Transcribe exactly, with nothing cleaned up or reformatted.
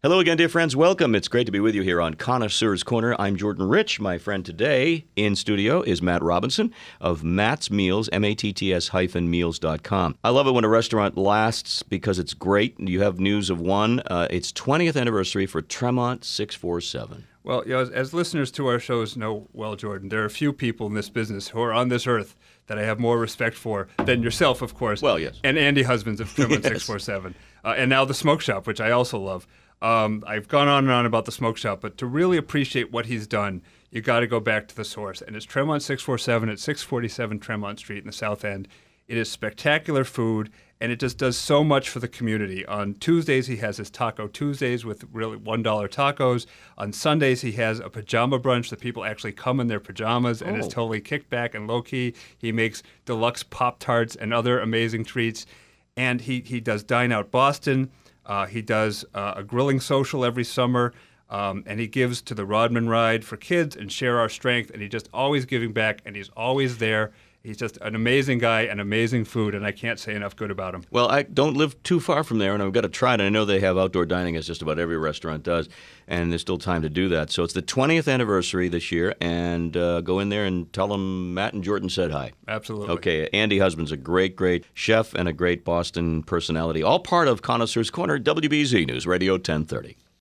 Hello again, dear friends. Welcome. It's great to be with you here on Connoisseur's Corner. I'm Jordan Rich. My friend today in studio is Matt Robinson of Matt's Meals, M A T T S hyphen meals dot com. I love it when a restaurant lasts because it's great. You have news of one. Uh, it's twentieth anniversary for Tremont six forty-seven. Well, you know, as, as listeners to our shows know well, Jordan, there are a few people in this business who are on this earth that I have more respect for than yourself, of course. Well, yes. And Andy Husbands of Tremont Yes. six forty-seven. Uh, and now the Smoke Shop, which I also love. Um, I've gone on and on about the Smoke Shop, but to really appreciate what he's done, you got to go back to the source. And it's Tremont six forty-seven at six forty-seven Tremont Street in the South End. It is spectacular food, and it just does so much for the community. On Tuesdays, he has his Taco Tuesdays with really one dollar tacos. On Sundays, he has a pajama brunch that people actually come in their pajamas, and Oh. it's totally kicked back and low-key. He makes deluxe Pop-Tarts and other amazing treats. And he, he does Dine Out Boston. Uh, he does uh, a grilling social every summer. Um, and he gives to the Rodman Ride for kids and Share Our Strength. And he's just always giving back, and he's always there. He's just an amazing guy and amazing food, and I can't say enough good about him. Well, I don't live too far from there, and I've got to try it. I know they have outdoor dining, as just about every restaurant does, and there's still time to do that. So it's the twentieth anniversary this year, and uh, go in there and tell them Matt and Jordan said hi. Absolutely. Okay, Andy Husband's a great, great chef and a great Boston personality, all part of Connoisseur's Corner, W B Z News Radio ten thirty.